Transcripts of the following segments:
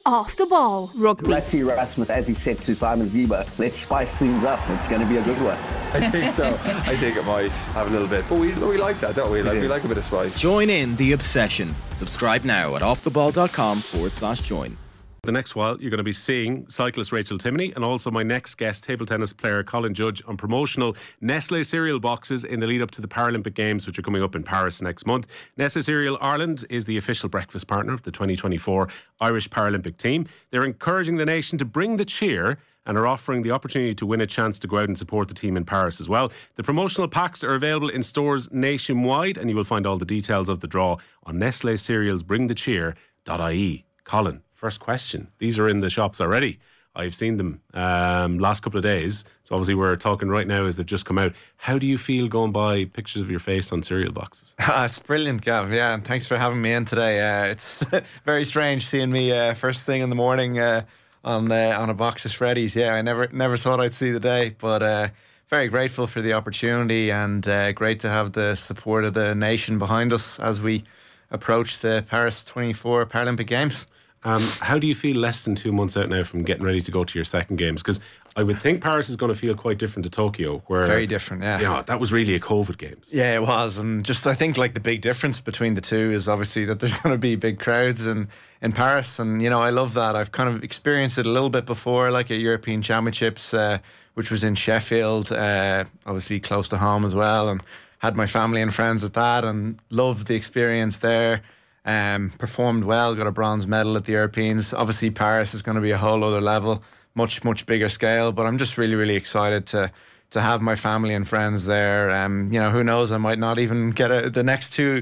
Off the Ball Rugby. Rassie Erasmus, as he said to Simon Zeba, let's spice things up. It's going to be a good one. I think so. I think it might have a little bit. But we like that, don't we? We like a bit of spice. Join in the obsession. Subscribe now at offtheball.com/join. The next while, you're going to be seeing cyclist Rachel Timoney and also my next guest, table tennis player Colin Judge, on promotional Nestlé cereal boxes in the lead up to the Paralympic Games, which are coming up in Paris next month. Nestlé Cereal Ireland is the official breakfast partner of the 2024 Irish Paralympic team. They're encouraging the nation to bring the cheer and are offering the opportunity to win a chance to go out and support the team in Paris as well. The promotional packs are available in stores nationwide, and you will find all the details of the draw on Nestlé Cereals bringthecheer.ie. Colin, first question. These are in the shops already. I've seen them last couple of days. So obviously we're talking right now as they've just come out. How do you feel going by pictures of your face on cereal boxes? It's brilliant, Gav. Yeah, and thanks for having me in today. It's very strange seeing me first thing in the morning on a box of Shreddies. Yeah, I never thought I'd see the day, but very grateful for the opportunity, and great to have the support of the nation behind us as we approach the Paris 24 Paralympic Games. How do you feel less than 2 months out now from getting ready to go to your second Games? Because I would think Paris is going to feel quite different to Tokyo, where very different. Yeah, that was really a COVID Games. Yeah, it was, and just I think like the big difference between the two is obviously that there's going to be big crowds in Paris, and I love that. I've kind of experienced it a little bit before, like at European Championships, which was in Sheffield, obviously close to home as well, and had my family and friends at that, and loved the experience there. Performed well, got a bronze medal at the Europeans. Obviously Paris is going to be a whole other level, much bigger scale, but I'm just really excited to have my family and friends there. Who knows, I might not even get the next two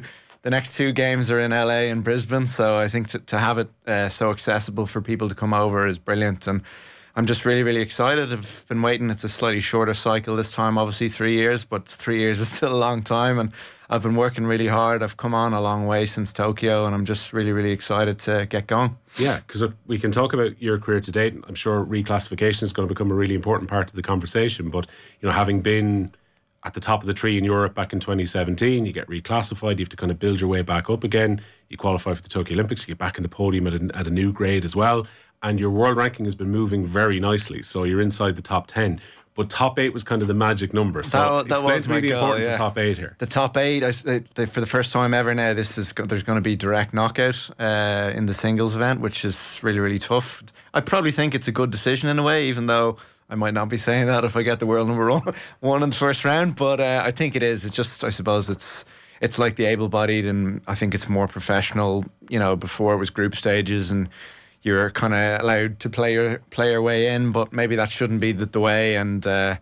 games are in LA and Brisbane, so I think to have it so accessible for people to come over is brilliant, and I'm just really excited. I've been waiting. It's a slightly shorter cycle this time, obviously 3 years, but 3 years is still a long time, and I've been working really hard. I've come on a long way since Tokyo, and I'm just really excited to get going. Yeah, because we can talk about your career to date. I'm sure reclassification is going to become a really important part of the conversation, but having been at the top of the tree in Europe back in 2017, you get reclassified, you have to kind of build your way back up again. You qualify for the Tokyo Olympics, you get back in the podium at a new grade as well, and your world ranking has been moving very nicely, so you're inside the top 10. But top 8 was kind of the magic number. So explain to me the importance of top 8 here. The top 8, for the first time ever now, there's going to be direct knockout in the singles event, which is really tough. I probably think it's a good decision in a way, even though I might not be saying that if I get the world number one in the first round. But I think it is. It's just, I suppose it's like the able-bodied, and I think it's more professional. Before it was group stages and you're kind of allowed to play your way in, but maybe that shouldn't be the way. And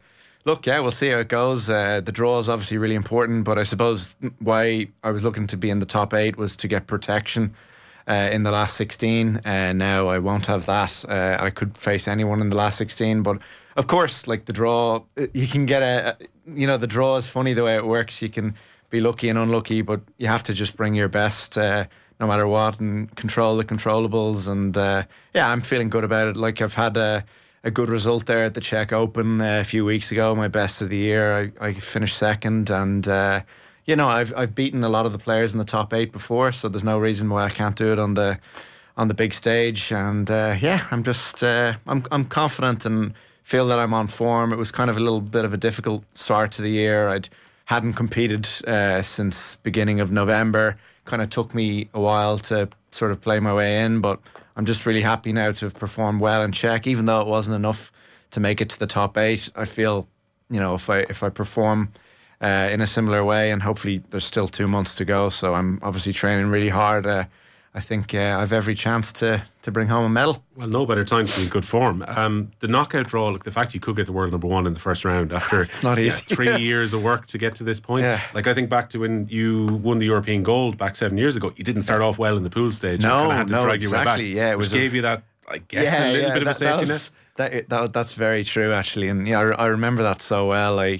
we'll see how it goes. The draw is obviously really important, but I suppose why I was looking to be in the top 8 was to get protection in the last 16. Now I won't have that. I could face anyone in the last 16, but of course, like the draw, you can get the draw is funny the way it works. You can be lucky and unlucky, but you have to just bring your best no matter what, and control the controllables. And I'm feeling good about it. Like I've had a good result there at the Czech Open a few weeks ago, my best of the year. I finished second, and I've beaten a lot of the players in the top 8 before, so there's no reason why I can't do it on the big stage. And I'm just I'm confident and feel that I'm on form. It was kind of a little bit of a difficult start to the year. I hadn't competed since beginning of November. Kind of took me a while to sort of play my way in, but I'm just really happy now to have performed well in Czech, even though it wasn't enough to make it to the top 8. I feel, if I perform in a similar way, and hopefully there's still 2 months to go, so I'm obviously training really hard. I think I've every chance to bring home a medal. Well, no better time to be in good form. The knockout draw, look, the fact you could get the world number 1 in the first round after it's not easy. 3 years of work to get to this point. Yeah. Like I think back to when you won the European gold back 7 years ago, you didn't start off well in the pool stage. No, you kind of had to drag exactly. your way back. Yeah, which gave you that, I guess, a little bit of a safety net. That's very true, actually, and I remember that so well. I'd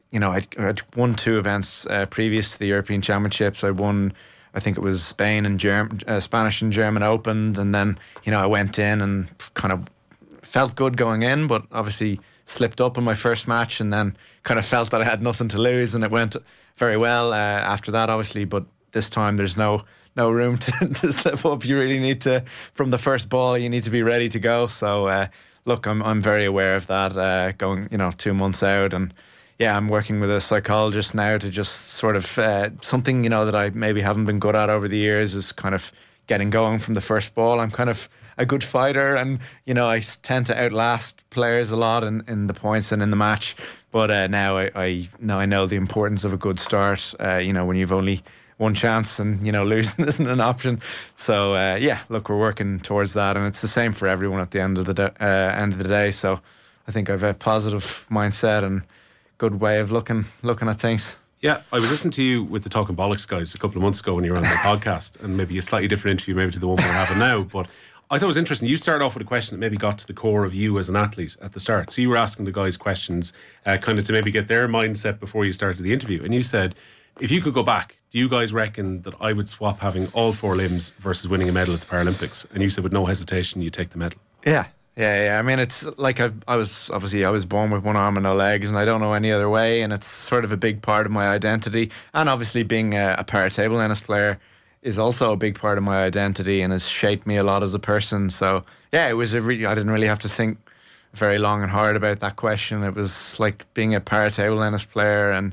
won 2 events previous to the European Championships. I won, I think it was Spanish and German Open, and then I went in and kind of felt good going in, but obviously slipped up in my first match, and then kind of felt that I had nothing to lose, and it went very well after that, obviously. But this time there's no no room to slip up. You really need to, from the first ball, you need to be ready to go. So look, I'm very aware of that. Going 2 months out, and yeah, I'm working with a psychologist now to just sort of something that I maybe haven't been good at over the years is kind of getting going from the first ball. I'm kind of a good fighter, and I tend to outlast players a lot in the points and in the match. But now I know the importance of a good start. When you've only one chance and losing isn't an option. So look, we're working towards that, and it's the same for everyone at the end of the day. So I think I've a positive mindset and good way of looking at things. Yeah, I was listening to you with the Talking Bollocks guys a couple of months ago when you were on the podcast, and maybe a slightly different interview maybe to the one we're having now. But I thought it was interesting. You started off with a question that maybe got to the core of you as an athlete at the start. So you were asking the guys questions kind of to maybe get their mindset before you started the interview. And you said, if you could go back, do you guys reckon that I would swap having all 4 limbs versus winning a medal at the Paralympics? And you said with no hesitation, you take the medal. Yeah. I mean, it's like I was born with one arm and no legs, and I don't know any other way. And it's sort of a big part of my identity. And obviously, being a para-table tennis player is also a big part of my identity and has shaped me a lot as a person. So yeah, I didn't really have to think very long and hard about that question. It was like being a para-table tennis player, and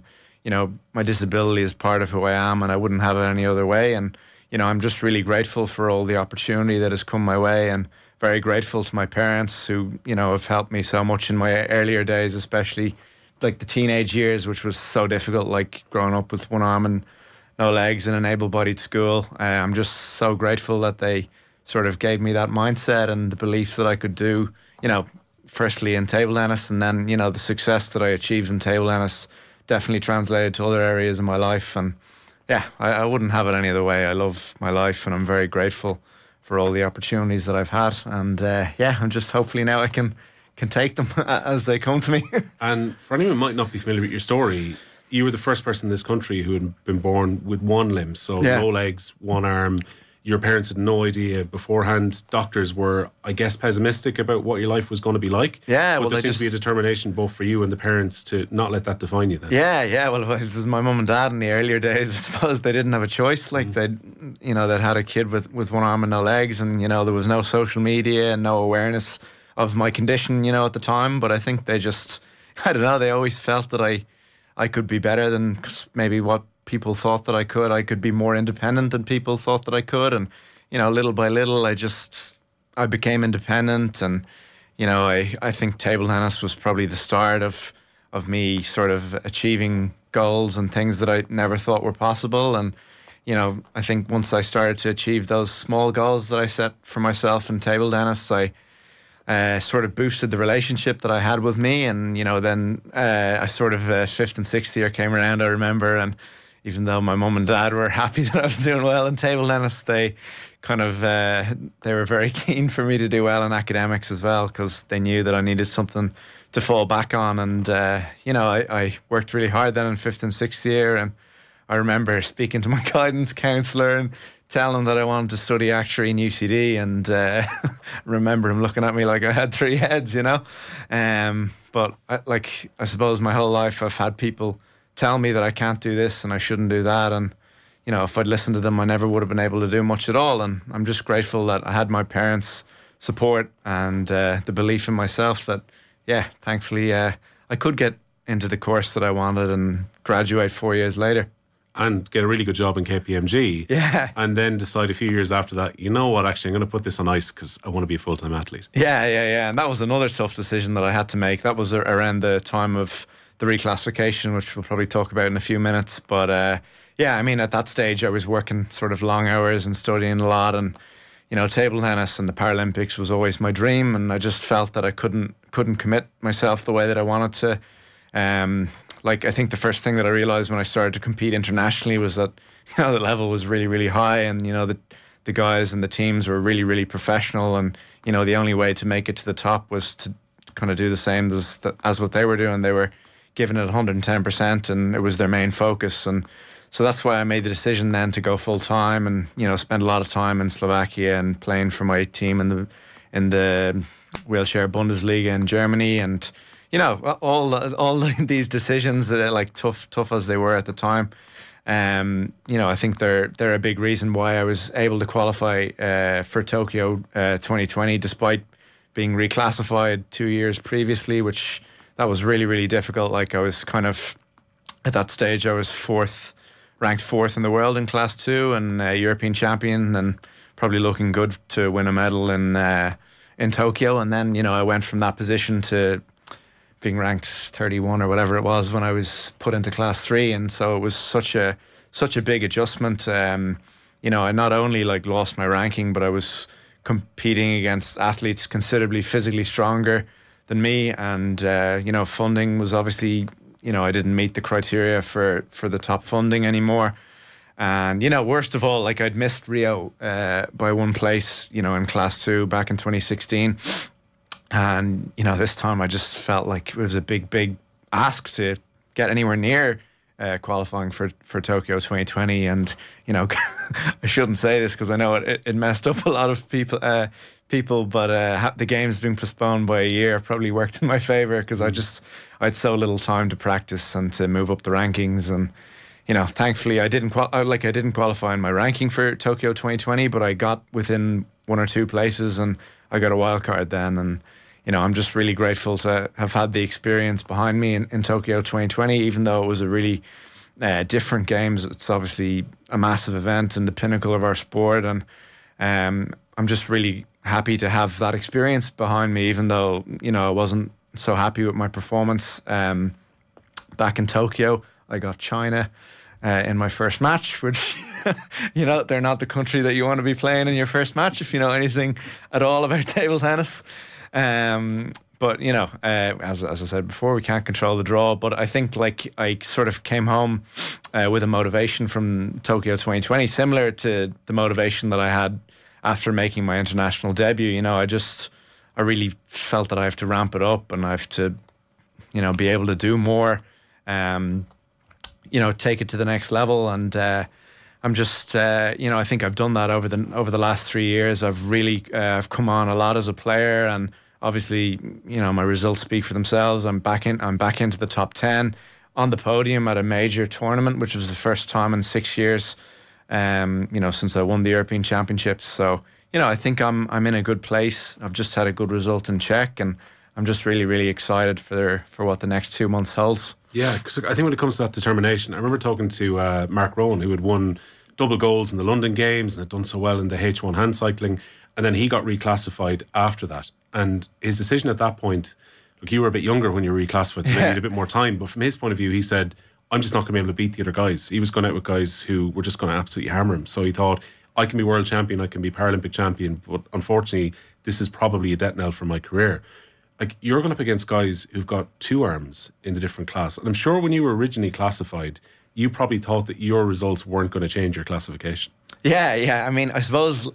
my disability is part of who I am, and I wouldn't have it any other way. And I'm just really grateful for all the opportunity that has come my way, and very grateful to my parents who have helped me so much in my earlier days, especially like the teenage years, which was so difficult, like growing up with one arm and no legs in an able-bodied school. I'm just so grateful that they sort of gave me that mindset and the belief that I could do, firstly in table tennis, and then the success that I achieved in table tennis definitely translated to other areas of my life. And yeah, I wouldn't have it any other way. I love my life, and I'm very grateful for all the opportunities that I've had. And I'm just hopefully now I can take them as they come to me. And for anyone who might not be familiar with your story, you were the first person in this country who had been born with one limb, so no legs, one arm. Your parents had no idea beforehand. Doctors were, I guess, pessimistic about what your life was going to be like. Yeah, but there seems to be a detetermination both for you and the parents to not let that define you then. Yeah. Well, it was my mum and dad in the earlier days. I suppose they didn't have a choice. Like they'd had a kid with one arm and no legs, and there was no social media and no awareness of my condition, at the time. But I think they just, I don't know, they always felt that I could be better than maybe what people thought that I could. I could be more independent than people thought that I could. And, little by little, I became independent. And, I think table tennis was probably the start of me sort of achieving goals and things that I never thought were possible. And, I think once I started to achieve those small goals that I set for myself in table tennis, I sort of boosted the relationship that I had with me. And, then I sort of 5th and 6th year came around, I remember, and even though my mum and dad were happy that I was doing well in table tennis, they kind of they were very keen for me to do well in academics as well, because they knew that I needed something to fall back on. And I worked really hard then in 5th and 6th year, and I remember speaking to my guidance counsellor and telling him that I wanted to study actuary in UCD, and remember him looking at me like I had 3 heads, but I suppose my whole life I've had people tell me that I can't do this and I shouldn't do that, and if I'd listened to them, I never would have been able to do much at all. And I'm just grateful that I had my parents' support and the belief in myself that, thankfully I could get into the course that I wanted and graduate 4 years later. And get a really good job in KPMG. Yeah. And then decide a few years after that, you know what, actually, I'm going to put this on ice because I want to be a full-time athlete. Yeah. And that was another tough decision that I had to make. That was around the time of the reclassification, which we'll probably talk about in a few minutes. But I mean, at that stage, I was working sort of long hours and studying a lot. And, table tennis and the Paralympics was always my dream. And I just felt that I couldn't commit myself the way that I wanted to. I think the first thing that I realised when I started to compete internationally was that, the level was really, really high, and, the guys and the teams were really, really professional, and, the only way to make it to the top was to kind of do the same as what they were doing. They were giving it 110%, and it was their main focus. And so that's why I made the decision then to go full time and, spend a lot of time in Slovakia and playing for my team in the wheelchair Bundesliga in Germany. And all these decisions that tough as they were at the time, I think they're a big reason why I was able to qualify for Tokyo 2020, despite being reclassified 2 years previously, which that was really, really difficult. Like, I was kind of, at that stage, I was ranked fourth in the world in Class 2 and European champion, and probably looking good to win a medal in Tokyo. And then, I went from that position to being ranked 31 or whatever it was when I was put into Class 3. And so it was such a big adjustment. I not only lost my ranking, but I was competing against athletes considerably physically stronger than me. And, funding was obviously, I didn't meet the criteria for the top funding anymore. And, worst of all, I'd missed Rio by one place, in Class 2 back in 2016. And, this time I just felt like it was a big ask to get anywhere near qualifying for Tokyo 2020. And, I shouldn't say this because I know it messed up a lot of people, but the game's been postponed by a year probably worked in my favour, because I had so little time to practice and to move up the rankings. And, thankfully I didn't qualify in my ranking for Tokyo 2020, but I got within one or two places and I got a wild card then. And, I'm just really grateful to have had the experience behind me in Tokyo 2020, even though it was a really different games. It's obviously a massive event and the pinnacle of our sport. And I'm just really happy to have that experience behind me, even though, I wasn't so happy with my performance back in Tokyo. I got China in my first match, which, they're not the country that you want to be playing in your first match if you know anything at all about table tennis. But, as I said before, we can't control the draw. But I think I sort of came home with a motivation from Tokyo 2020, similar to the motivation that I had after making my international debut. I really felt that I have to ramp it up and I have to, be able to do more, take it to the next level. And I'm just, I think I've done that over the last 3 years. I've really I've come on a lot as a player, and obviously, my results speak for themselves. I'm back into the top 10 on the podium at a major tournament, which was the first time in 6 years, since I won the European Championships. So, I think I'm in a good place. I've just had a good result in Czech, and I'm just really, really excited for what the next 2 months holds. Yeah, because I think when it comes to that determination, I remember talking to Mark Rowan, who had won double golds in the London Games and had done so well in the H1 hand cycling, and then he got reclassified after that. And his decision at that point, look, you were a bit younger when you were reclassified, so maybe you had a bit more time, but from his point of view, he said, I'm just not going to be able to beat the other guys. He was going out with guys who were just going to absolutely hammer him. So he thought, I can be world champion, I can be Paralympic champion, but unfortunately, this is probably a death knell for my career. You're going up against guys who've got two arms in the different class. And I'm sure when you were originally classified, you probably thought that your results weren't going to change your classification. Yeah. I mean, I suppose,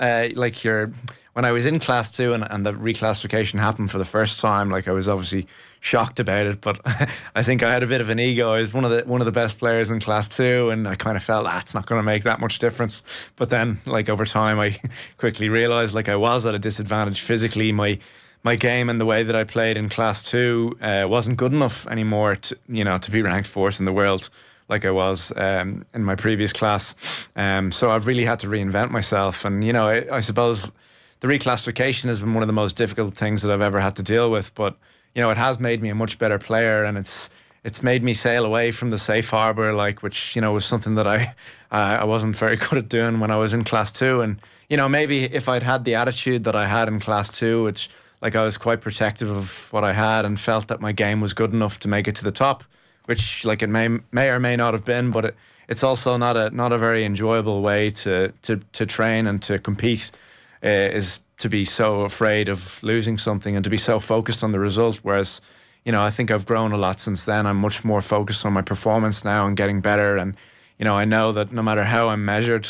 when I was in Class 2 and the reclassification happened for the first time, I was obviously shocked about it, but I think I had a bit of an ego. I was one of the best players in Class 2, and I kind of felt it's not going to make that much difference. But then, over time, I quickly realised I was at a disadvantage physically. My game and the way that I played in Class 2 wasn't good enough anymore to be ranked fourth in the world like I was in my previous class. So I've really had to reinvent myself. And, I suppose the reclassification has been one of the most difficult things that I've ever had to deal with. But, it has made me a much better player, and it's made me sail away from the safe harbour, which, was something that I wasn't very good at doing when I was in Class 2. And, maybe if I'd had the attitude that I had in Class 2, which, I was quite protective of what I had and felt that my game was good enough to make it to the top, which it may or may not have been, but it's also not a very enjoyable way to train and to compete, is to be so afraid of losing something and to be so focused on the result. Whereas, I think I've grown a lot since then. I'm much more focused on my performance now and getting better. And, I know that no matter how I'm measured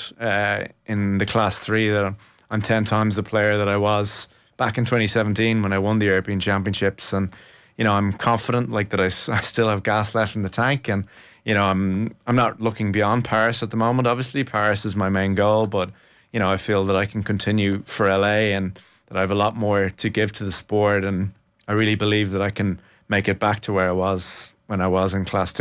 in the Class 3, that I'm 10 times the player that I was back in 2017 when I won the European Championships. And, I'm confident that I still have gas left in the tank. And, I'm not looking beyond Paris at the moment. Obviously, Paris is my main goal, but, I feel that I can continue for LA and that I have a lot more to give to the sport. And I really believe that I can make it back to where I was when I was in Class 2.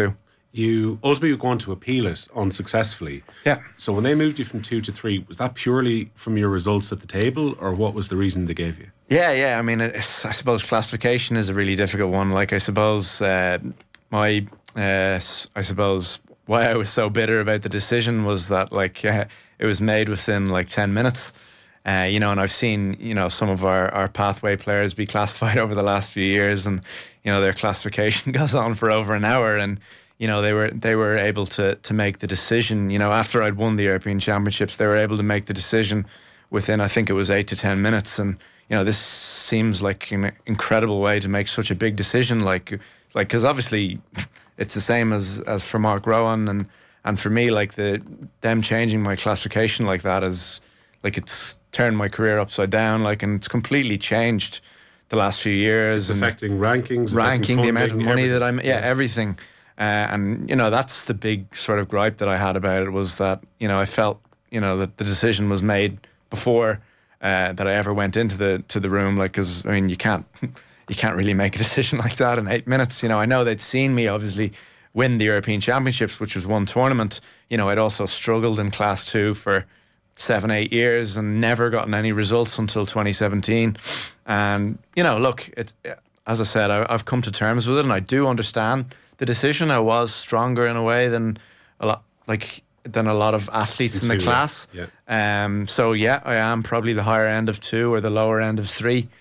You ultimately were going to appeal it unsuccessfully. Yeah. So when they moved you from 2 to 3, was that purely from your results at the table, or what was the reason they gave you? Yeah. I mean, I suppose classification is a really difficult one. Like, I suppose I suppose why I was so bitter about the decision was that, like, it was made within like 10 minutes. And I've seen, some of our pathway players be classified over the last few years, and, their classification goes on for over an hour, and, they were able to make the decision, after I'd won the European Championships, they were able to make the decision within, I think it was 8 to 10 minutes. And, this seems like an incredible way to make such a big decision. Like, because obviously it's the same as for Mark Rowan and for me, like them changing my classification like that is like, it's turned my career upside down, like, and it's completely changed the last few years. It's affecting rankings, ranking, the amount of money everything. that everything. And, that's the big sort of gripe that I had about it, was that, I felt, that the decision was made before that I ever went into the room. Like, because, I mean, you can't really make a decision like that in 8 minutes. I know they'd seen me obviously win the European Championships, which was one tournament. I'd also struggled in Class 2 for 7-8 years and never gotten any results until 2017. And, look, it's, as I said, I've come to terms with it, and I do understand the decision. I was stronger in a way than a lot of athletes in the class. Yeah. So yeah, I am probably the higher end of 2 or the lower end of 3.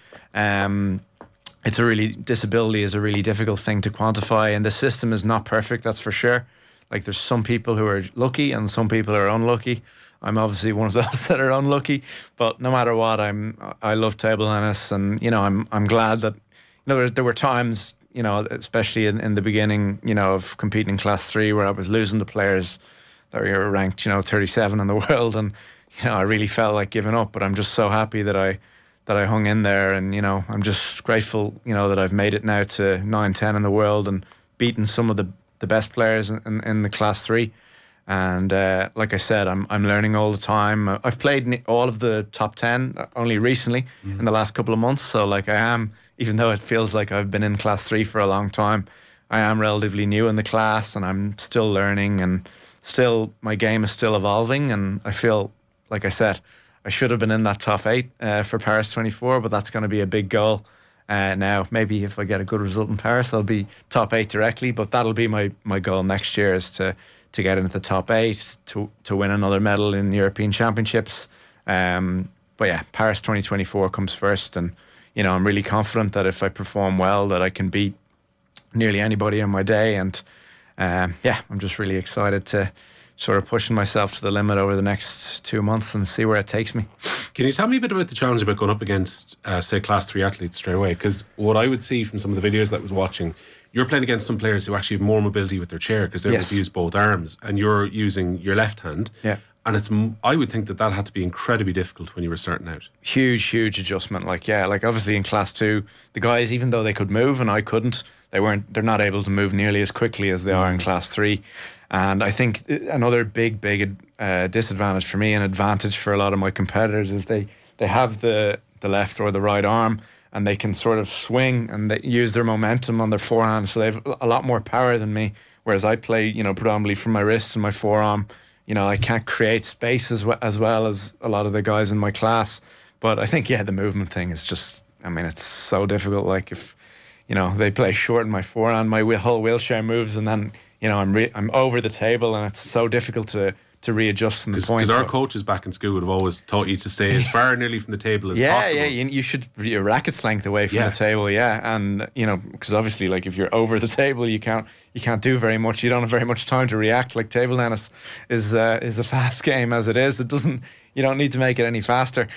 Disability is a really difficult thing to quantify, and the system is not perfect, that's for sure. Like, there's some people who are lucky and some people who are unlucky. I'm obviously one of those that are unlucky, but no matter what, I love table tennis, and I'm glad that there were times, especially in the beginning, of competing in Class 3, where I was losing to players that were ranked 37 in the world, and I really felt like giving up. But I'm just so happy that I hung in there, and I'm just grateful that I've made it now to 9-10 in the world and beaten some of the best players in the Class 3. And like I said, I'm learning all the time. I've played all of the top 10 only recently in the last couple of months. So, like, I am, even though it feels like I've been in Class 3 for a long time, I am relatively new in the class, and I'm still learning, and still my game is still evolving. And I feel, like I said, I should have been in that top 8 for Paris 24, but that's going to be a big goal. Now, maybe if I get a good result in Paris, I'll be top 8 directly, but that'll be my goal next year, is to get into the top 8, to win another medal in European Championships. But yeah, Paris 2024 comes first, and I'm really confident that if I perform well, that I can beat nearly anybody on my day. And I'm just really excited to sort of pushing myself to the limit over the next 2 months and see where it takes me. Can you tell me a bit about the challenge about going up against, say, Class 3 athletes straight away? Because what I would see from some of the videos that I was watching, you're playing against some players who actually have more mobility with their chair, because they're able to use both arms, and you're using your left hand. Yeah. And I would think that had to be incredibly difficult when you were starting out. Huge adjustment. Like obviously in Class 2, the guys, even though they could move and I couldn't, they're not able to move nearly as quickly as they are in Class 3. And I think another big disadvantage for me and advantage for a lot of my competitors is they have the left or the right arm, and they can sort of swing and they use their momentum on their forehand, so they have a lot more power than me, whereas I play predominantly from my wrist and my forearm. I can't create space as well as a lot of the guys in my class. But I think the movement thing is just, it's so difficult. Like, if they play short in my forehand, my whole wheelchair moves, and then I'm over the table, and it's so difficult to readjust from the point. Because our coaches back in school would have always taught you to stay as far nearly from the table as possible. Yeah, you should be a racket's length away from the table, and because obviously, like, if you're over the table, you can't do very much. You don't have very much time to react. Like, table tennis is a fast game as it is. You don't need to make it any faster.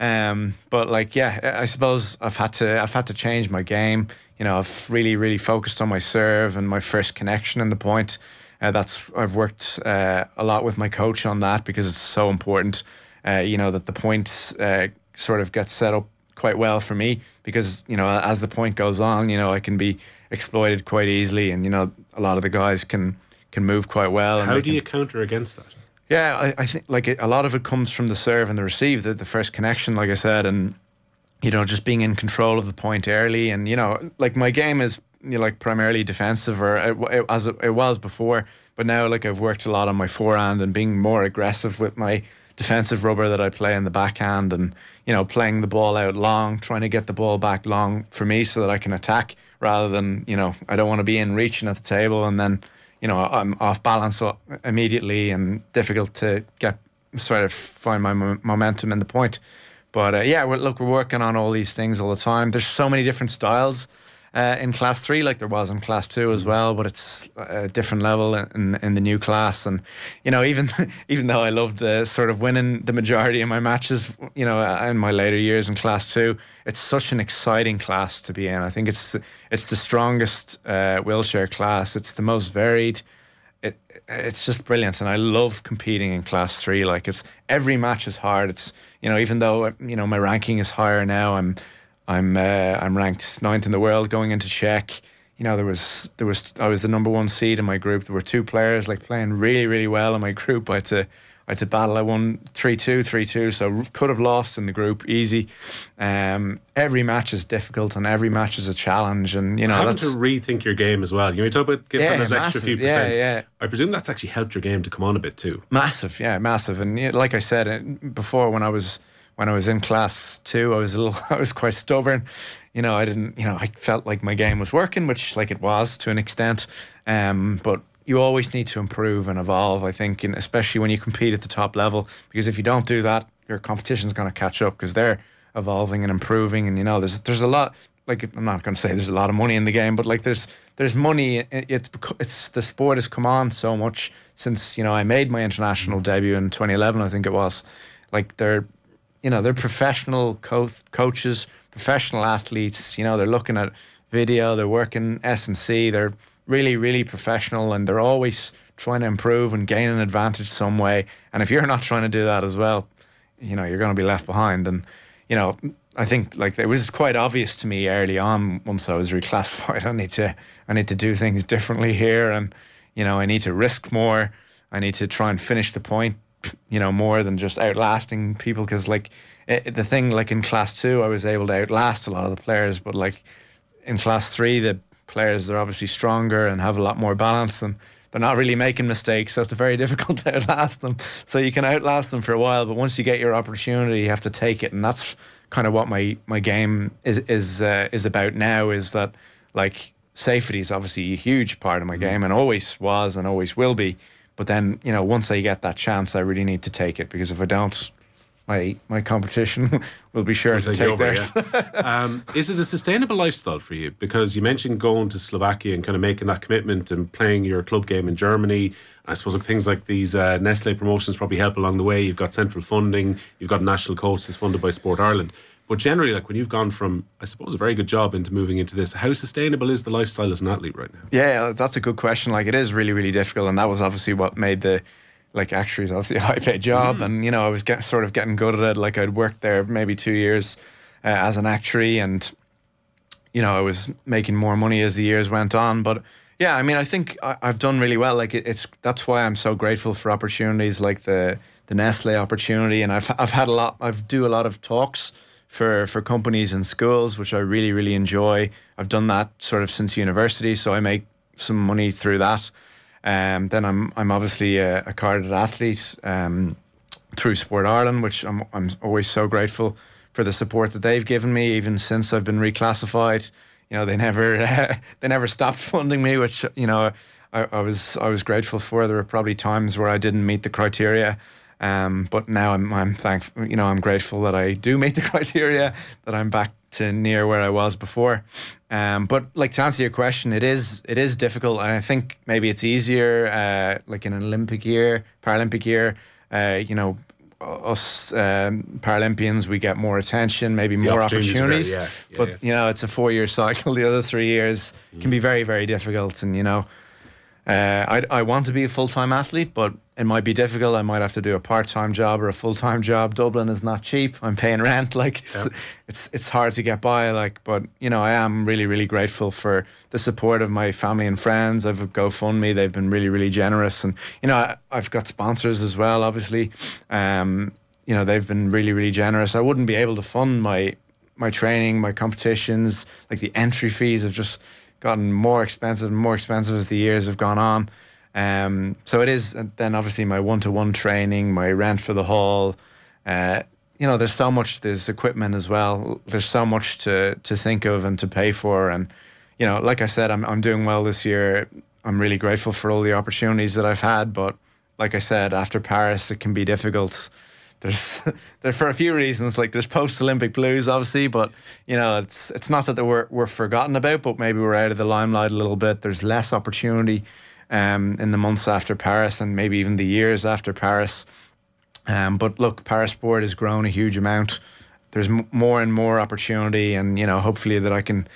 But I suppose I've had to change my game. I've really focused on my serve and my first connection in the point. I've worked a lot with my coach on that, because it's so important. That the point sort of gets set up quite well for me, because as the point goes on, I can be exploited quite easily, and a lot of the guys can move quite well. How do you counter against that? Yeah, I think a lot of it comes from the serve and the receive, the first connection, like I said, and just being in control of the point early, and my game is like primarily defensive, or as it was before. But now, like, I've worked a lot on my forehand and being more aggressive with my defensive rubber that I play in the backhand, and playing the ball out long, trying to get the ball back long for me so that I can attack, rather than I don't want to be in reaching at the table and then I'm off balance immediately and difficult to get sort of find my momentum in the point. But we're working on all these things all the time. There's so many different styles in Class 3, like there was in Class 2 as well, but it's a different level in the new class. And even though I loved sort of winning the majority of my matches, in my later years in Class 2, it's such an exciting class to be in. I think it's the strongest wheelchair class. It's the most varied. It's just brilliant, and I love competing in Class 3. Like, every match is hard. It's even though my ranking is higher now, I'm ranked 9th in the world going into Czech. I was the number 1 seed in my group. There were 2 players like playing really, really well in my group. I had to battle. I won 3-2, so could have lost in the group easy. Every match is difficult, and every match is a challenge. And having to rethink your game as well. You talk about giving those extra few percent. Yeah. I presume that's actually helped your game to come on a bit too. Massive. And like I said before, when I was in Class 2, I was quite stubborn. I felt like my game was working, which like it was to an extent. But you always need to improve and evolve, I think, and especially when you compete at the top level, because if you don't do that, your competition's going to catch up because they're evolving and improving. And there's a lot. Like, I'm not going to say there's a lot of money in the game, but like there's money. It's the sport has come on so much since I made my international debut in 2011, I think it was. Like, they're professional coaches, professional athletes. They're looking at video, they're working S&C, they're really, really professional, and they're always trying to improve and gain an advantage some way. And if you're not trying to do that as well, you're going to be left behind. And I think like it was quite obvious to me early on once I was reclassified. I need to do things differently here, and I need to risk more. I need to try and finish the point, more than just outlasting people. Because like the thing, like in Class 2, I was able to outlast a lot of the players, but like in Class 3, the players, they're obviously stronger and have a lot more balance, and they're not really making mistakes, so it's very difficult to outlast them. So you can outlast them for a while, but once you get your opportunity, you have to take it. And that's kind of what my game is about now, is that like safety is obviously a huge part of my game, and always was and always will be. But then once I get that chance, I really need to take it, because if I don't, my competition will be sure to take theirs. Yeah. Is it a sustainable lifestyle for you? Because you mentioned going to Slovakia and kind of making that commitment and playing your club game in Germany. I suppose things like these Nestlé promotions probably help along the way. You've got central funding, you've got a national coach that's funded by Sport Ireland. But generally, like when you've gone from, I suppose, a very good job into moving into this, how sustainable is the lifestyle as an athlete right now? Yeah, that's a good question. Like, it is really, really difficult, and that was obviously what made the actuary is obviously a high-paid job, and I was sort of getting good at it. Like, I'd worked there maybe 2 years as an actuary, and I was making more money as the years went on. But yeah, I mean, I think I've done really well. Like, that's why I'm so grateful for opportunities like the Nestlé opportunity, and I've had a lot. I've do a lot of talks for companies and schools, which I really, really enjoy. I've done that sort of since university, so I make some money through that. Then I'm obviously a carded athlete through Sport Ireland, which I'm always so grateful for the support that they've given me, even since I've been reclassified. They never stopped funding me, which I was grateful for. There were probably times where I didn't meet the criteria, but now I'm thankful. I'm grateful that I do meet the criteria, that I'm back to near where I was before. But like, to answer your question, it is difficult, and I think maybe it's easier like in an Olympic year, Paralympic year. Us Paralympians, we get more attention, maybe more opportunities. But it's a 4-year cycle. The other 3 years can be very, very difficult, and I want to be a full-time athlete, but it might be difficult. I might have to do a part-time job or a full-time job. Dublin is not cheap. I'm paying rent. Like, it's hard to get by. Like, but I am really, really grateful for the support of my family and friends. I've a GoFundMe. They've been really, really generous, and I've got sponsors as well. Obviously, they've been really, really generous. I wouldn't be able to fund my training, my competitions. Like, the entry fees have just gotten more expensive and more expensive as the years have gone on. So it is. And then obviously my one-to-one training, my rent for the hall. There's so much. There's equipment as well. There's so much to think of and to pay for. And like I said, I'm doing well this year. I'm really grateful for all the opportunities that I've had. But like I said, after Paris, it can be difficult. There for a few reasons. Like there's post-Olympic blues, obviously, but it's not that we're forgotten about, but maybe we're out of the limelight a little bit. There's less opportunity in the months after Paris and maybe even the years after Paris. But look, Paris sport has grown a huge amount. There's more and more opportunity, and hopefully that I can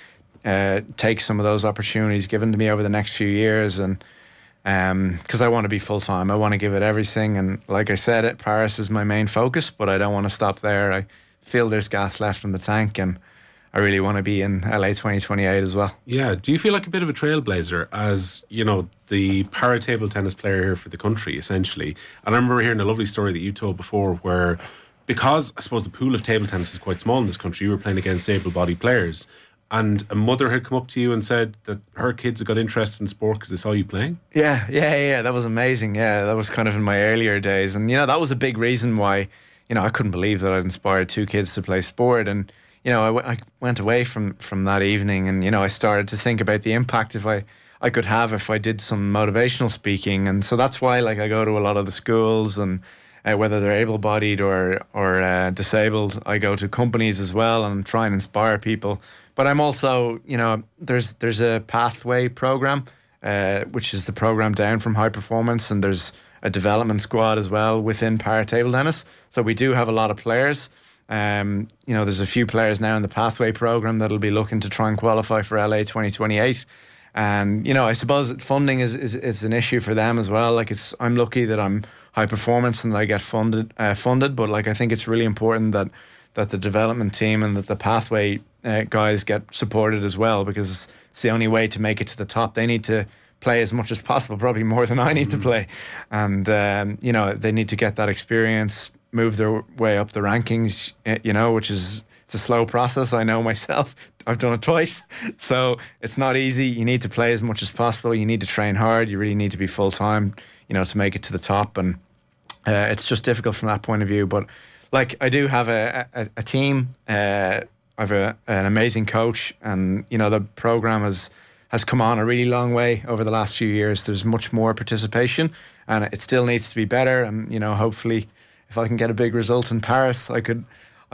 take some of those opportunities given to me over the next few years, and because I want to be full time. I want to give it everything, and like I said, Paris is my main focus, but I don't want to stop there. I feel there's gas left in the tank, and I really want to be in LA 2028 as well. Yeah. Do you feel like a bit of a trailblazer as, the para table tennis player here for the country, essentially? And I remember hearing a lovely story that you told before where, because I suppose the pool of table tennis is quite small in this country, you were playing against able-bodied players, and a mother had come up to you and said that her kids had got interested in sport because they saw you playing. Yeah. That was amazing. Yeah, that was kind of in my earlier days. And, that was a big reason why, I couldn't believe that I'd inspired two kids to play sport. And, I went away from that evening and, I started to think about the impact I could have if I did some motivational speaking. And so that's why, I go to a lot of the schools, and whether they're able-bodied or disabled, I go to companies as well and try and inspire people. But I'm also, there's a pathway program, which is the program down from High Performance, and there's a development squad as well within para table tennis. So we do have a lot of players. There's a few players now in the pathway program that'll be looking to try and qualify for LA 2028. And, I suppose funding is an issue for them as well. I'm lucky that I'm High Performance and that I get funded. But I think it's really important that the development team and that the pathway guys get supported as well, because it's the only way to make it to the top. They need to play as much as possible, probably more than I need to play. And, they need to get that experience, move their way up the rankings, which is, it's a slow process. I know myself. I've done it twice. So it's not easy. You need to play as much as possible. You need to train hard. You really need to be full time, to make it to the top. And it's just difficult from that point of view. But I do have a team. I have an amazing coach, and the program has come on a really long way over the last few years. There's much more participation, and it still needs to be better. And hopefully, if I can get a big result in Paris, I could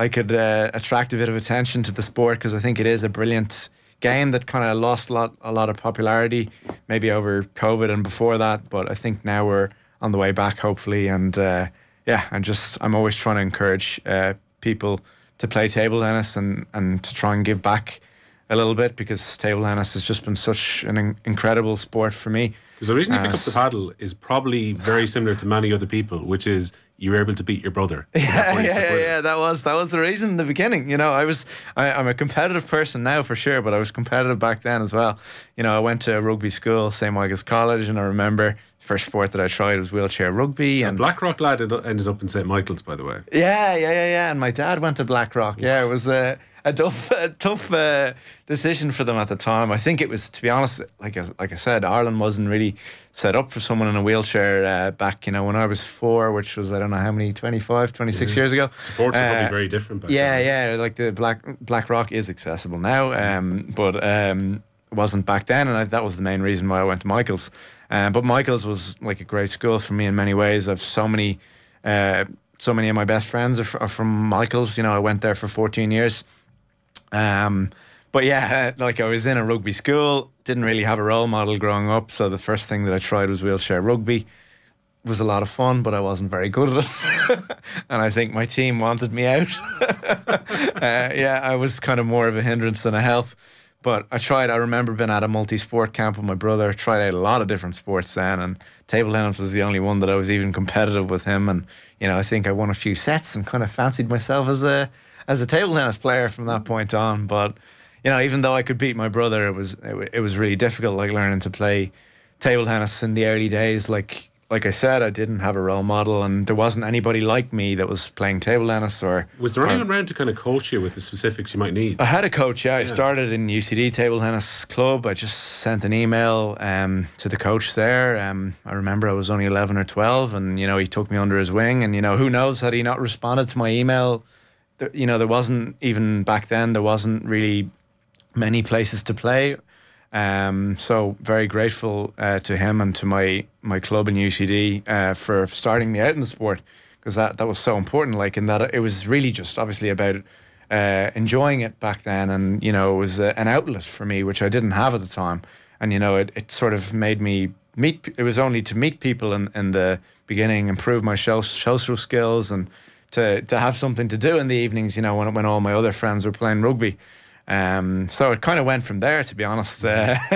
attract a bit of attention to the sport, because I think it is a brilliant game that kind of lost a lot of popularity maybe over COVID and before that. But I think now we're on the way back, hopefully. And I'm always trying to encourage people to play table tennis and to try and give back a little bit, because table tennis has just been such an incredible sport for me. Because the reason you pick up the paddle is probably very similar to many other people, which is you were able to beat your brother. Yeah. That was the reason in the beginning. I'm a competitive person now for sure, but I was competitive back then as well. I went to rugby school, St. Michael's College, and I remember the first sport that I tried was wheelchair rugby. And Blackrock lad ended up in St. Michael's, by the way. Yeah. And my dad went to Blackrock. Yeah, it was a tough decision for them at the time. I think it was, to be honest, like I said, Ireland wasn't really set up for someone in a wheelchair back, when I was 4, which was, I don't know how many, 26 years ago. Sports are probably very different back then. Yeah, like the Blackrock is accessible now, but it wasn't back then, and that was the main reason why I went to Michael's. But Michael's was like a great school for me in many ways. I've so many of my best friends are from Michael's. I went there for 14 years. But yeah, I was in a rugby school, didn't really have a role model growing up, so the first thing that I tried was wheelchair rugby. It was a lot of fun, but I wasn't very good at it. And I think my team wanted me out. I was kind of more of a hindrance than a help. But I remember being at a multi-sport camp with my brother, tried out a lot of different sports then, and table tennis was the only one that I was even competitive with him. And, I think I won a few sets and kind of fancied myself as a table tennis player from that point on. But even though I could beat my brother, it was really difficult, learning to play table tennis in the early days. like I said, I didn't have a role model, and there wasn't anybody like me that was playing table tennis. Or was there anyone around to kind of coach you with the specifics you might need? I had a coach. Yeah, I started in UCD Table Tennis Club. I just sent an email to the coach there. I remember I was only 11 or 12, and he took me under his wing. And who knows, had he not responded to my email, there wasn't, even back then, there wasn't really many places to play. So very grateful to him and to my club in UCD for starting me out in the sport, because that was so important. Like, in that it was really just obviously about enjoying it back then, and it was an outlet for me, which I didn't have at the time. And it sort of made me meet. It was only to meet people in the beginning, improve my social skills, and to have something to do in the evenings. When all my other friends were playing rugby. So it kind of went from there, to be honest.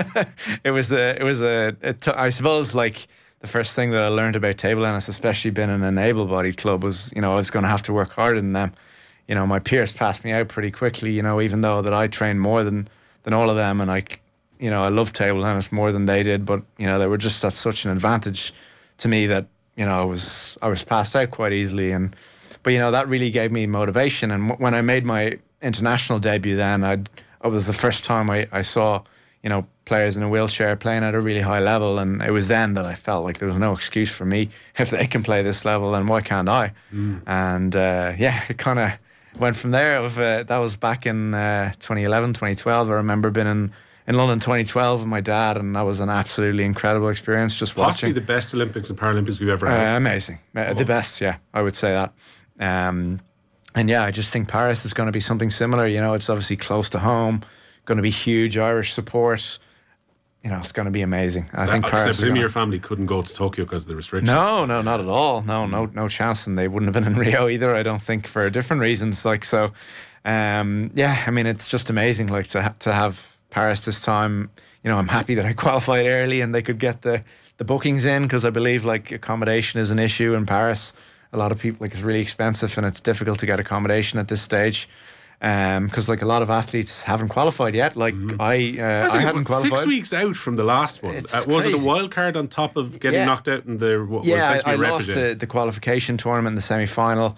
I suppose, like, the first thing that I learned about table tennis, especially being in an able-bodied club, was, I was going to have to work harder than them. My peers passed me out pretty quickly, even though that I trained more than all of them, and I loved table tennis more than they did, but, they were just at such an advantage to me that, I was passed out quite easily. But that really gave me motivation. And when I made my international debut, then it was the first time I saw players in a wheelchair playing at a really high level, and it was then that I felt like there was no excuse for me. If they can play this level, then why can't I? And it kind of went from there. That was back in 2011, 2012. I remember being in London 2012 with my dad, and that was an absolutely incredible experience, just watching. Possibly the best Olympics and Paralympics we've ever had. Amazing. The best, yeah, I would say that. And yeah, I just think Paris is going to be something similar. It's obviously close to home, going to be huge Irish support. It's going to be amazing. I think Paris. I presume your family couldn't go to Tokyo because of the restrictions. No, not at all. No chance, and they wouldn't have been in Rio either, I don't think, for different reasons. Like, so, it's just amazing. Like, to have Paris this time. I'm happy that I qualified early and they could get the bookings in, because I believe, like, accommodation is an issue in Paris. A lot of people, like, it's really expensive and it's difficult to get accommodation at this stage, because, like, a lot of athletes haven't qualified yet. Like, I hadn't qualified. 6 weeks out from the last one. Was it a wild card on top of getting knocked out in the? I lost the qualification tournament in the semi-final.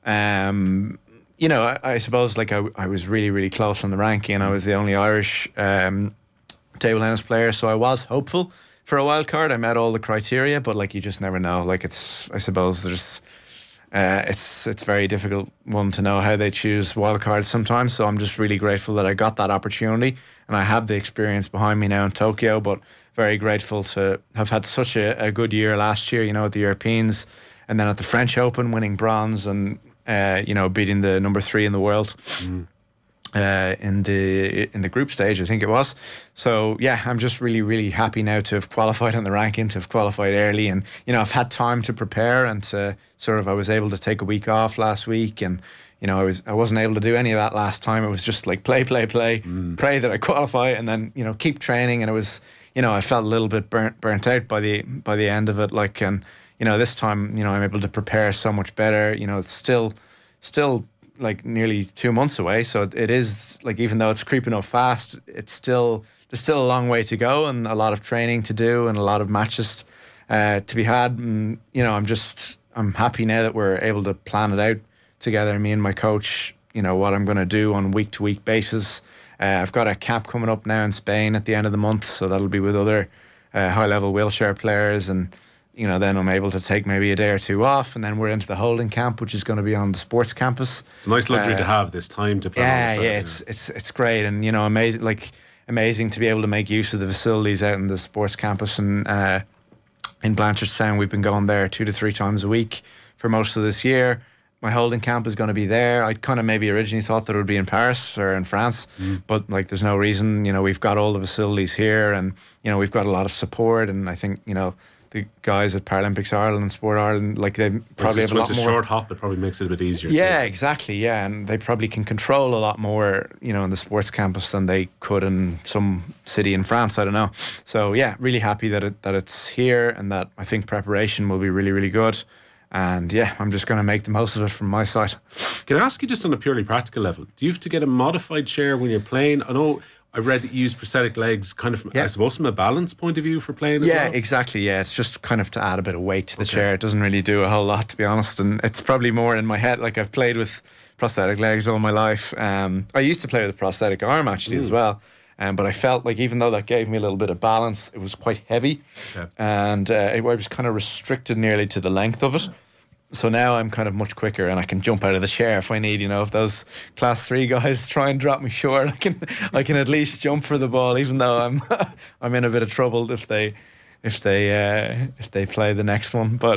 I suppose, like, I was really, really close on the ranking, and I was the only Irish table tennis player, so I was hopeful for a wild card. I met all the criteria, but, like, you just never know. Like, I suppose there's. It's very difficult one to know how they choose wild cards sometimes. So I'm just really grateful that I got that opportunity, and I have the experience behind me now in Tokyo. But very grateful to have had such a good year last year. At the Europeans, and then at the French Open, winning bronze, and beating the number 3 in the world. In the group stage, I think it was. So yeah, I'm just really, really happy now to have qualified in the ranking, to have qualified early, and I've had time to prepare, and to I was able to take a week off last week, and I wasn't able to do any of that last time. It was just like play, pray that I qualify, and then keep training. And it was I felt a little bit burnt out by the end of it. Like, and this time I'm able to prepare so much better. It's still like nearly 2 months away, so it is, like, even though it's creeping up fast, there's still a long way to go, and a lot of training to do, and a lot of matches to be had. And I'm happy now that we're able to plan it out together, me and my coach, what I'm going to do on week-to-week basis. I've got a camp coming up now in Spain at the end of the month, so that'll be with other high-level wheelchair players, and then I'm able to take maybe a day or two off, and then we're into the holding camp, which is going to be on the sports campus. It's a nice luxury to have this time to plan. Yeah, it's great, and amazing to be able to make use of the facilities out in the sports campus, and in Blanchardstown. We've been going there 2 to 3 times a week for most of this year. My holding camp is going to be there. I kind of maybe originally thought that it would be in Paris or in France, but, like, there's no reason. We've got all the facilities here, and we've got a lot of support, and I think the guys at Paralympics Ireland and Sport Ireland, like, they probably have a lot more. It's a short hop, it probably makes it a bit easier. Yeah, exactly. Yeah, and they probably can control a lot more, in the sports campus than they could in some city in France. I don't know. So yeah, really happy that it's here, and that I think preparation will be really, really good. And yeah, I'm just going to make the most of it from my side. Can I ask you, just on a purely practical level, do you have to get a modified chair when you're playing? I know I read that you use prosthetic legs kind of, Yeah. I suppose, from a balance point of view for playing as Yeah, well. exactly. Yeah, it's just kind of to add a bit of weight to the chair. It doesn't really do a whole lot, to be honest. And it's probably more in my head. Like, I've played with prosthetic legs all my life. I used to play with a prosthetic arm actually as well. But I felt like even though that gave me a little bit of balance, it was quite heavy. Yeah. And I was kind of restricted nearly to the length of it. So now I'm kind of much quicker and I can jump out of the chair if I need, you know, if those class 3 guys try and drop me short, I can at least jump for the ball, even though I'm in a bit of trouble if they play the next one. But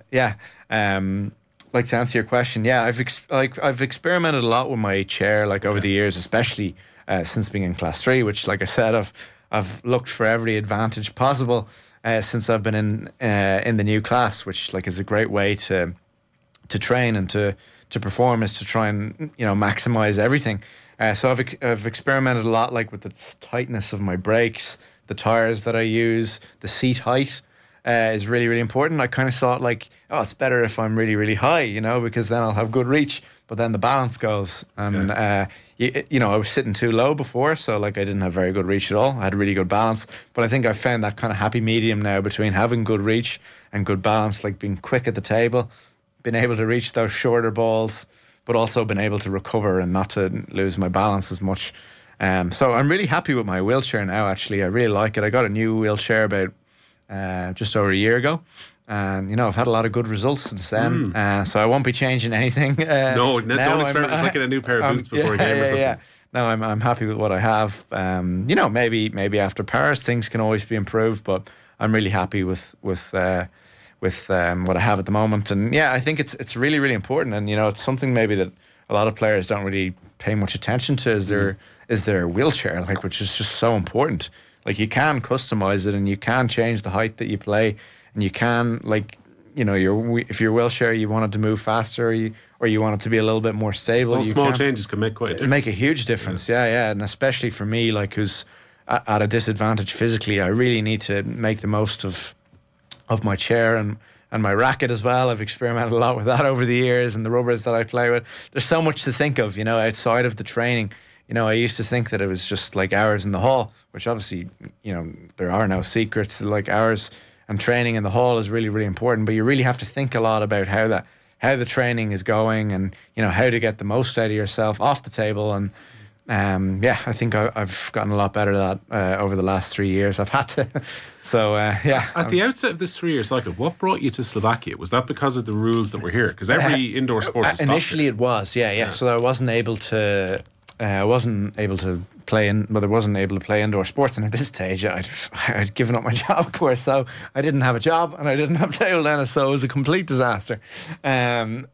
like to answer your question, yeah, I've experimented a lot with my chair, like over the years, especially since being in class 3, which, like I said, I've looked for every advantage possible since I've been in the new class, which like is a great way to train and to perform, is to try and, you know, maximize everything. So I've experimented a lot, like with the tightness of my brakes, the tires that I use, the seat height is really, really important. I kind of thought like, oh, it's better if I'm really, really high, you know, because then I'll have good reach. But then the balance goes, and you know, I was sitting too low before, so like I didn't have very good reach at all. I had really good balance, but I think I've found that kind of happy medium now between having good reach and good balance, like being quick at the table, being able to reach those shorter balls, but also being able to recover and not to lose my balance as much. So I'm really happy with my wheelchair now, actually. I really like it. I got a new wheelchair about just over a year ago. And, you know, I've had a lot of good results since then. So I won't be changing anything. No, don't experiment. It's like in a new pair of boots before a game or something. Yeah. No, I'm happy with what I have. You know, maybe after Paris things can always be improved, but I'm really happy with what I have at the moment. And yeah, I think it's really, really important. And, you know, it's something maybe that a lot of players don't really pay much attention to is their wheelchair, like, which is just so important. Like, you can customize it and you can change the height that you play, and you can, like, you know, if your wheelchair, you want it to move faster, or you want it to be a little bit more stable. Those small changes can make quite a difference. Make a huge difference, yeah. And especially for me, like, who's at a disadvantage physically, I really need to make the most of my chair and my racket as well. I've experimented a lot with that over the years, and the rubbers that I play with. There's so much to think of, you know, outside of the training. You know, I used to think that it was just like hours in the hall, which obviously, you know, there are no secrets. Like, hours and training in the hall is really, really important, but you really have to think a lot about how the training is going, and, you know, how to get the most out of yourself off the table. And I think I've gotten a lot better at that over the last 3 years. I've had to. So At the outset of this 3-year cycle, what brought you to Slovakia? Was that because of the rules that were here? Because every indoor sport is stopped. Initially it was, yeah. So I wasn't able to play in, but I wasn't able to play indoor sports, and at this stage I'd given up my job, of course, so I didn't have a job and I didn't have table tennis, so it was a complete disaster. I mean,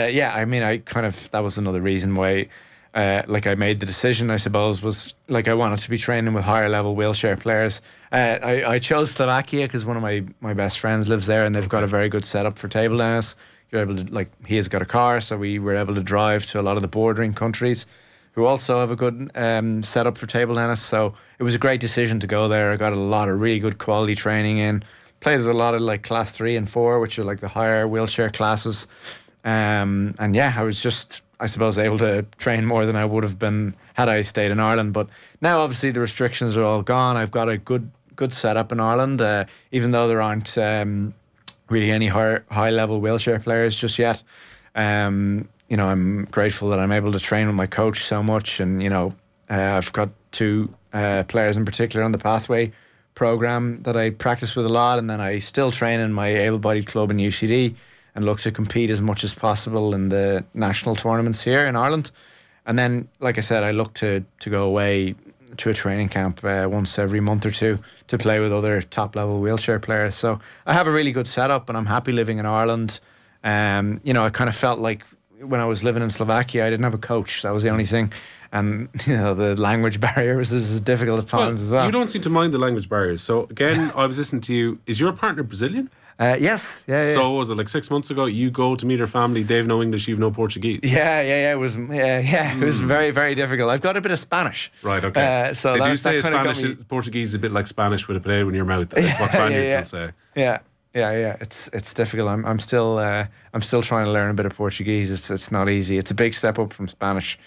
that was another reason why like I made the decision, I suppose, was like I wanted to be training with higher level wheelchair players. I chose Slovakia because one of my best friends lives there, and they've got a very good setup for table tennis. You're able to, like, he has got a car, so we were able to drive to a lot of the bordering countries who also have a good setup for table tennis. So it was a great decision to go there. I got a lot of really good quality training in. Played with a lot of like class 3 and 4, which are like the higher wheelchair classes. And yeah, I was just, I suppose, able to train more than I would have been had I stayed in Ireland. But now obviously the restrictions are all gone. I've got a good setup in Ireland, even though there aren't really any high level wheelchair players just yet. You know, I'm grateful that I'm able to train with my coach so much, and, you know, I've got 2 players in particular on the Pathway program that I practice with a lot, and then I still train in my able-bodied club in UCD and look to compete as much as possible in the national tournaments here in Ireland. And then, like I said, I look to go away to a training camp once every month or two to play with other top-level wheelchair players. So I have a really good setup, and I'm happy living in Ireland. You know, I kind of felt like when I was living in Slovakia, I didn't have a coach. That was the only thing. And, you know, the language barrier was difficult at times as well. You don't seem to mind the language barriers. So, again, I was listening to you. Is your partner Brazilian? Yes. Yeah. So, was it like 6 months ago? You go to meet her family, they've no English, you've no Portuguese? Yeah. It was it was very, very difficult. I've got a bit of Spanish. Right, okay. So they do say Portuguese is a bit like Spanish with a potato in your mouth. That's what Spaniards will say. Yeah. It's difficult. I'm still trying to learn a bit of Portuguese. It's not easy. It's a big step up from Spanish.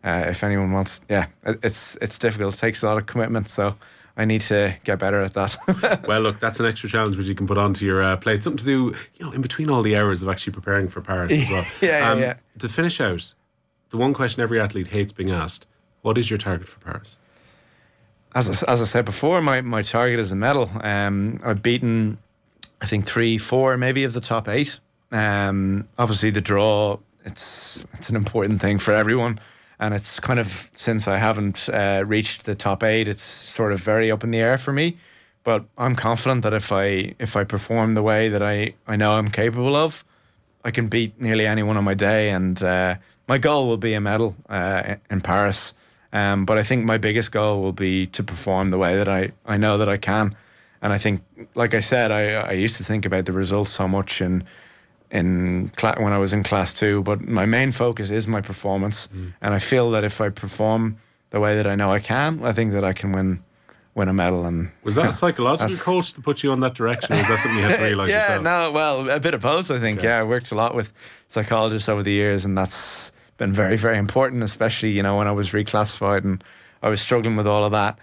if anyone wants, it's difficult. It takes a lot of commitment, so I need to get better at that. Well, look, that's an extra challenge which you can put onto your plate. Something to do, in between all the hours of actually preparing for Paris as well. Yeah. To finish out, the one question every athlete hates being asked: what is your target for Paris? As I said before, my target is a medal. I've beaten, I think, 3-4 maybe of the top 8. Obviously, the draw, it's an important thing for everyone. And it's kind of, since I haven't reached the top 8, it's sort of very up in the air for me. But I'm confident that if I perform the way that I know I'm capable of, I can beat nearly anyone on my day. And my goal will be a medal in Paris. But I think my biggest goal will be to perform the way that I know that I can. And I think, like I said, I used to think about the results so much when I was in class 2, but my main focus is my performance. And I feel that if I perform the way that I know I can, I think that I can win a medal. And was that a psychological coach to put you on that direction, or was that something you had to realise yourself? A bit of both, I think. I worked a lot with psychologists over the years, and that's been very, very important, especially, when I was reclassified and I was struggling with all of that.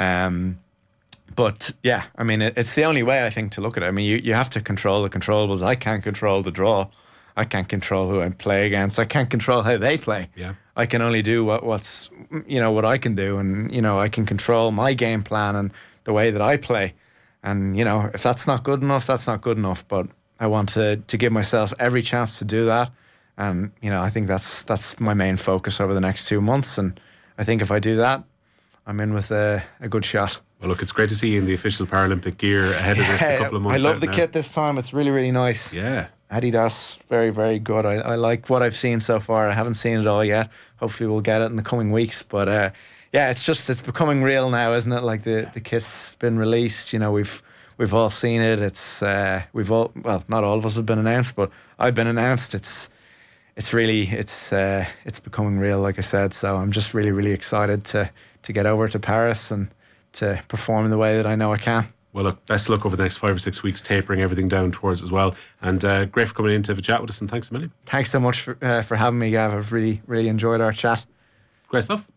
But yeah, I mean, it's the only way, I think, to look at it. I mean, you have to control the controllables. I can't control the draw. I can't control who I play against. I can't control how they play. Yeah. I can only do what I can do, and I can control my game plan and the way that I play. And if that's not good enough, that's not good enough. But I want to give myself every chance to do that. And I think that's my main focus over the next 2 months. And I think if I do that, I'm in with a good shot. Well, look, it's great to see you in the official Paralympic gear ahead of this a couple of months. I love the kit this time. It's really, really nice. Yeah. Adidas, very, very good. I like what I've seen so far. I haven't seen it all yet. Hopefully we'll get it in the coming weeks. But it's becoming real now, isn't it? Like the kit's been released. We've all seen it. It's not all of us have been announced, but I've been announced. It's becoming real, like I said. So I'm just really, really excited to get over to Paris and to perform in the way that I know I can. Well, look, best of luck over the next 5 or 6 weeks, tapering everything down towards as well. And great for coming in to have a chat with us, and thanks a million. Thanks so much for having me, Gav. I've really, really enjoyed our chat. Great stuff.